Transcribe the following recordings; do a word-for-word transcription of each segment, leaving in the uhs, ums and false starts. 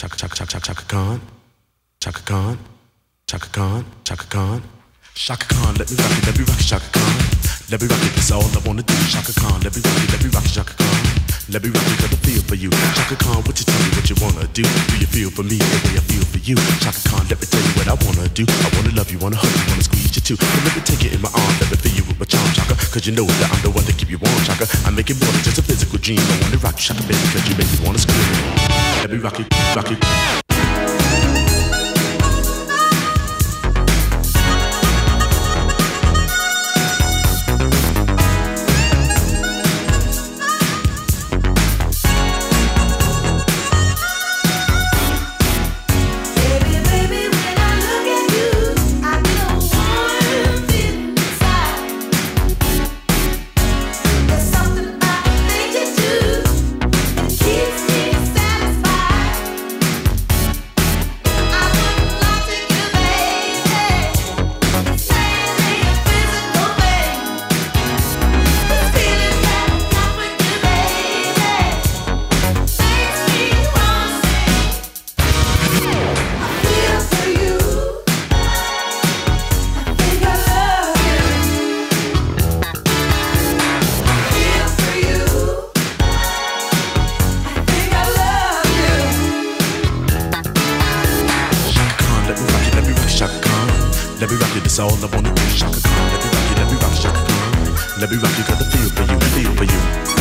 Chaka Chaka Chaka Chaka Khan, Chaka Khan, Chaka Khan, Chaka Khan, Chaka Khan. Let me rock it, let me rock it, Chaka Khan. Let me rock it, that's all I wanna do. Chaka Khan, let me rock it, let me rock it, Chaka Khan. Let me rock it, got a feel for you. Chaka Khan, what you tell me what you wanna do? Do you feel for me the way I feel for you? Chaka Khan, let me tell you what I wanna do. I wanna love you, wanna hug you, wanna squeeze you too. And let me take it in my arms, let me feel you with my charm, Chaka. Cause you know that I'm the one to keep you warm, Chaka. I make it more than just a physical dream. I wanna rock you, Chaka, baby, cause you make me wanna scream. Let me rock it, rock it. Let me rock it, that's all I wanna do. Chaka Khan, let me rock it, let me rock it, Chaka Khan. Let me rock it, got the feel for you, feel for you.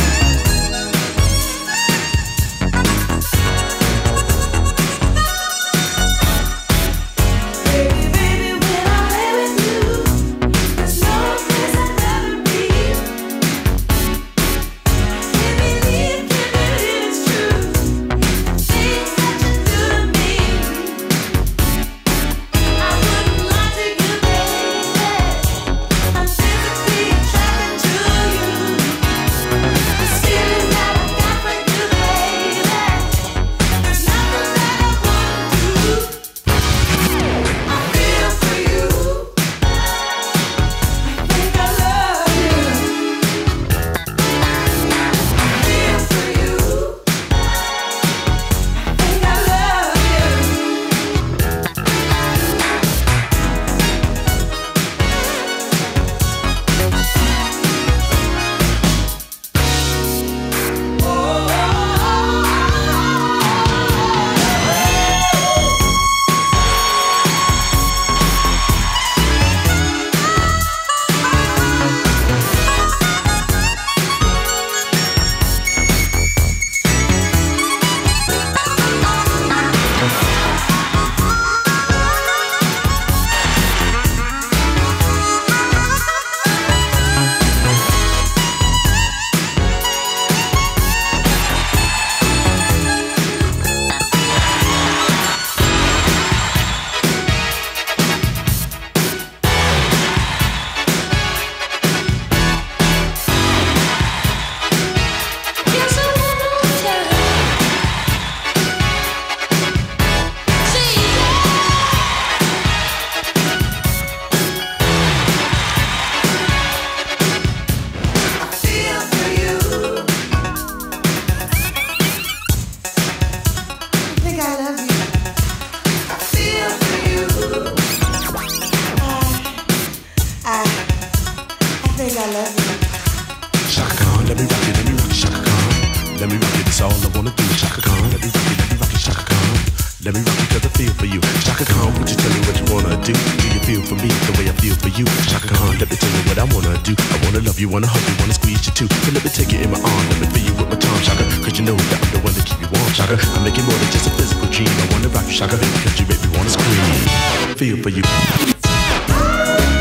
Chaka Khan, let me rock it, let me rock it, Chaka Khan. Let me rock it, that's all I wanna do. Chaka Khan, let me rock it, let me rock it, Chaka Khan. Let me rock it, cause I feel for you. Chaka Khan, would you tell me what you wanna do? Do you feel for me the way I feel for you? Chaka Khan, let me tell you what I wanna do. I wanna love you, wanna hug you, wanna squeeze you too. So let me take it in my arm, let me feel you with my charm, Chaka. Cause you know that I'm the one to keep you warm, Chaka. I make it more than just a physical dream. I wanna rock you, Chaka, cause you make me wanna scream. Feel for you.